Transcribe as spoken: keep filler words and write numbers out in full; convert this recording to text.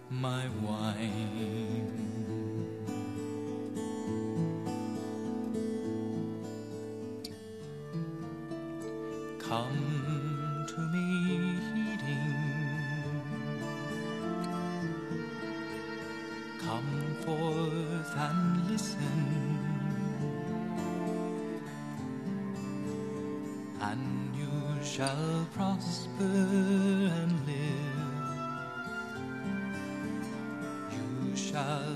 my wine. Come to me heeding, come forth and listen, and you shall prosper and live. You shall